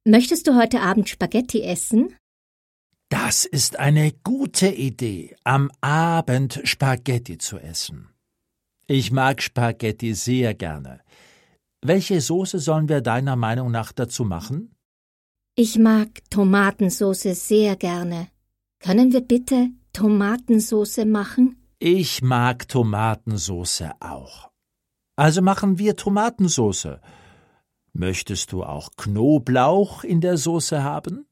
Möchtest du heute Abend Spaghetti essen? Das ist eine gute Idee, am Abend Spaghetti zu essen. Ich mag Spaghetti sehr gerne. Welche Soße sollen wir deiner Meinung nach dazu machen? Ich mag Tomatensoße sehr gerne. Können wir bitte Tomatensoße machen? Ich mag Tomatensoße auch. Also machen wir Tomatensoße. Möchtest du auch Knoblauch in der Soße haben?